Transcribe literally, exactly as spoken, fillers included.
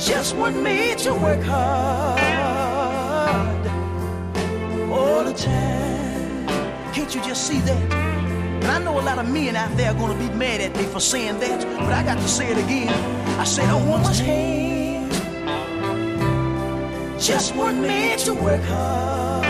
just weren't made to work hard all the time. Can't you just see that? And I know a lot of men out there are gonna be mad at me for saying that, but I got to say it again. I said a woman's hands just weren't made to work hard